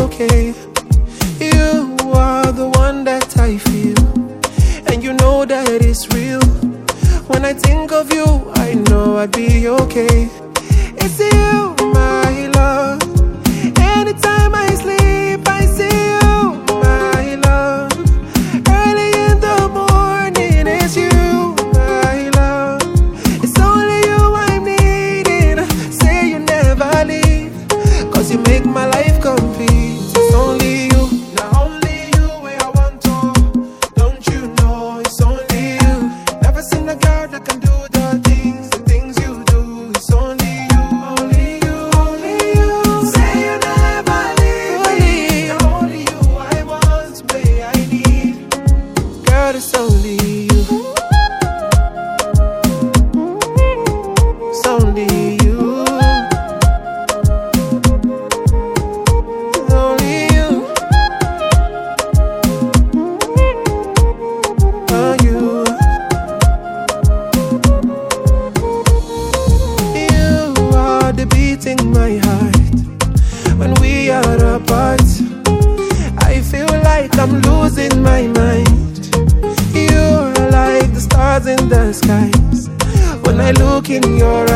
okay. You are the one that I feel, and you know that it's real. When I think of you, I know I'd be okay. It's you, my love. Anytime I sleep, I see you, my love. Early in the morning, it's you, my love. It's only you I'm needing. Say you never leave, 'cause you make my life complete. It's only you, not only you where I want to. Don't you know it's only you? Never seen a girl that can do the things you do. It's only you, only you, only you. Say you never leave me. Only you I want, babe, I need. Girl, it's only you. It's only you. It's only you. Oh, you. You are the beating my heart. When we are apart, I feel like I'm losing my mind. You're like the stars in the skies. When I look in your